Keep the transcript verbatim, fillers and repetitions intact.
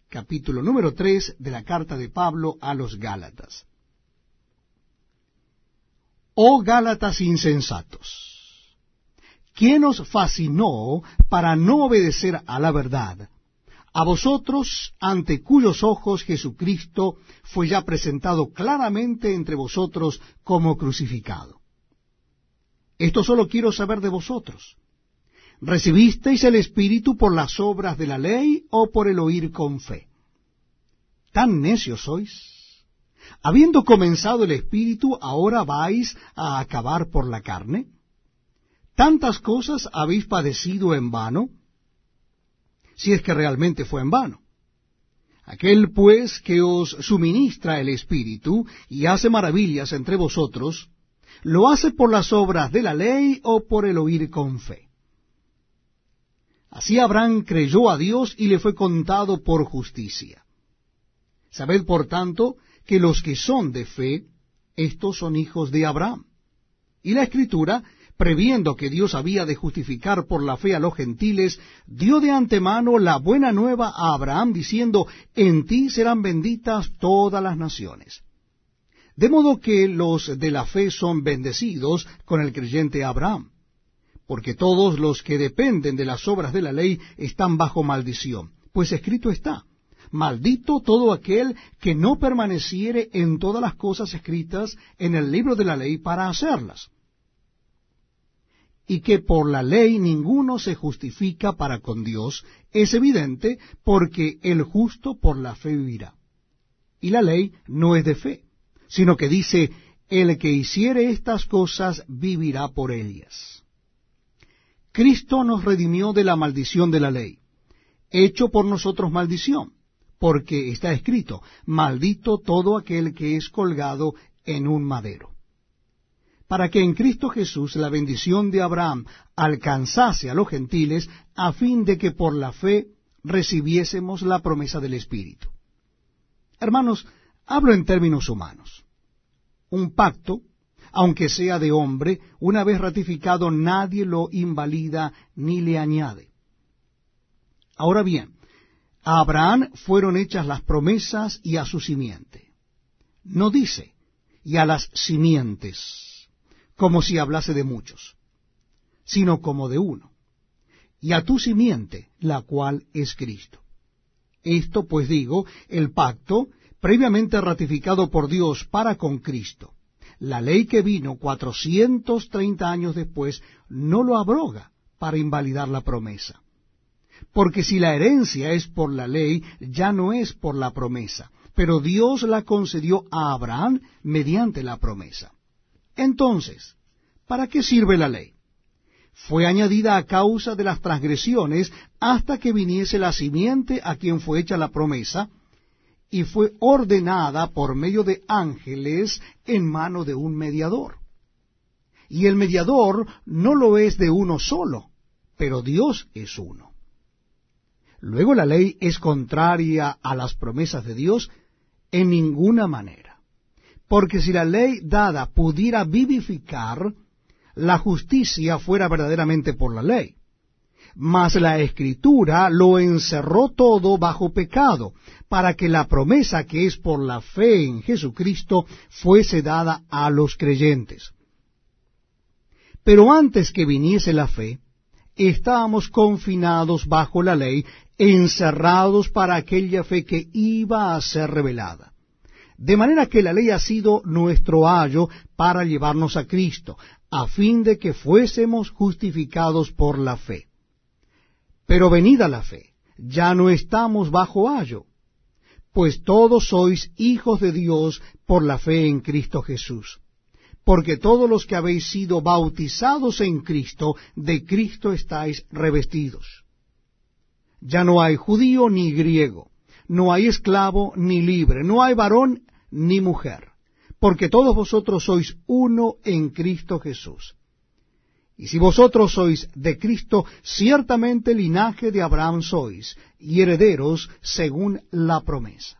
capítulo número tres de la carta de Pablo a los Gálatas. Oh Gálatas insensatos, ¿quién os fascinó para no obedecer a la verdad? A vosotros, ante cuyos ojos Jesucristo fue ya presentado claramente entre vosotros como crucificado. Esto solo quiero saber de vosotros. ¿Recibisteis el Espíritu por las obras de la ley o por el oír con fe? ¿Tan necios sois? Habiendo comenzado el Espíritu, ¿ahora vais a acabar por la carne? ¿Tantas cosas habéis padecido en vano? Si es que realmente fue en vano. Aquel pues que os suministra el Espíritu y hace maravillas entre vosotros, ¿lo hace por las obras de la ley o por el oír con fe? Así Abraham creyó a Dios y le fue contado por justicia. Sabed, por tanto, que los que son de fe, estos son hijos de Abraham. Y la Escritura, previendo que Dios había de justificar por la fe a los gentiles, dio de antemano la buena nueva a Abraham, diciendo, en ti serán benditas todas las naciones. De modo que los de la fe son bendecidos con el creyente Abraham, porque todos los que dependen de las obras de la ley están bajo maldición, pues escrito está, maldito todo aquel que no permaneciere en todas las cosas escritas en el libro de la ley para hacerlas. Y que por la ley ninguno se justifica para con Dios, es evidente, porque el justo por la fe vivirá. Y la ley no es de fe, sino que dice, el que hiciere estas cosas vivirá por ellas. Cristo nos redimió de la maldición de la ley, hecho por nosotros maldición, porque está escrito, maldito todo aquel que es colgado en un madero. Para que en Cristo Jesús la bendición de Abraham alcanzase a los gentiles, a fin de que por la fe recibiésemos la promesa del Espíritu. Hermanos, hablo en términos humanos. Un pacto, aunque sea de hombre, una vez ratificado, nadie lo invalida ni le añade. Ahora bien, a Abraham fueron hechas las promesas y a su simiente. No dice, y a las simientes, como si hablase de muchos, sino como de uno, y a tu simiente, la cual es Cristo. Esto, pues digo, el pacto, previamente ratificado por Dios para con Cristo, la ley que vino cuatrocientos treinta años después, no lo abroga para invalidar la promesa. Porque si la herencia es por la ley, ya no es por la promesa, pero Dios la concedió a Abraham mediante la promesa. Entonces, ¿para qué sirve la ley? Fue añadida a causa de las transgresiones hasta que viniese la simiente a quien fue hecha la promesa, y fue ordenada por medio de ángeles en mano de un mediador. Y el mediador no lo es de uno solo, pero Dios es uno. Luego la ley es contraria a las promesas de Dios en ninguna manera, porque si la ley dada pudiera vivificar, la justicia fuera verdaderamente por la ley. Mas la Escritura lo encerró todo bajo pecado, para que la promesa que es por la fe en Jesucristo fuese dada a los creyentes. Pero antes que viniese la fe, estábamos confinados bajo la ley, encerrados para aquella fe que iba a ser revelada. De manera que la ley ha sido nuestro ayo para llevarnos a Cristo, a fin de que fuésemos justificados por la fe. Pero venida la fe, ya no estamos bajo ayo, pues todos sois hijos de Dios por la fe en Cristo Jesús. Porque todos los que habéis sido bautizados en Cristo, de Cristo estáis revestidos. Ya no hay judío ni griego, no hay esclavo ni libre, no hay varón ni mujer, porque todos vosotros sois uno en Cristo Jesús. Y si vosotros sois de Cristo, ciertamente linaje de Abraham sois, y herederos según la promesa.